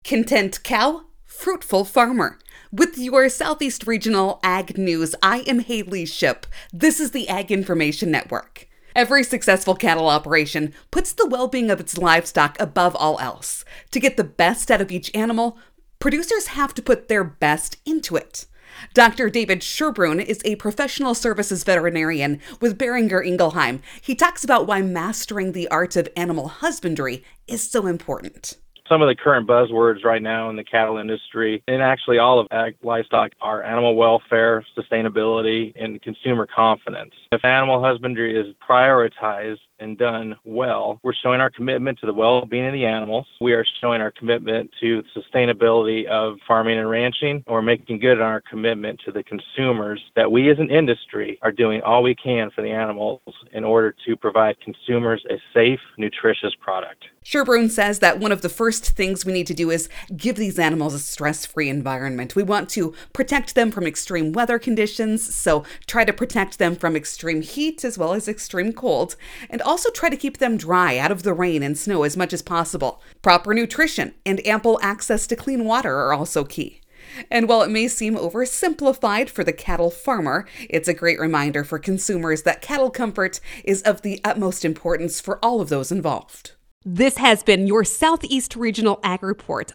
Content cow, fruitful farmer. With your Southeast Regional Ag News, I am Haley Ship. This is the Ag Information Network. Every successful cattle operation puts the well-being of its livestock above all else. To get the best out of each animal, producers have to put their best into it. Dr. David Sherbrun is a professional services veterinarian with Boehringer Ingelheim. He talks about why mastering the art of animal husbandry is so important. Some of the current buzzwords right now in the cattle industry, and actually all of ag livestock, are animal welfare, sustainability, and consumer confidence. If animal husbandry is prioritized and done well, we're showing our commitment to the well-being of the animals. We are showing our commitment to sustainability of farming and ranching, or making good on our commitment to the consumers that we as an industry are doing all we can for the animals in order to provide consumers a safe, nutritious product. Sherbrun says that one of the first things we need to do is give these animals a stress-free environment. We want to protect them from extreme weather conditions, so try to protect them from extreme heat as well as extreme cold, and also try to keep them dry out of the rain and snow as much as possible. Proper nutrition and ample access to clean water are also key. And while it may seem oversimplified for the cattle farmer, it's a great reminder for consumers that cattle comfort is of the utmost importance for all of those involved. This has been your Southeast Regional Ag Report.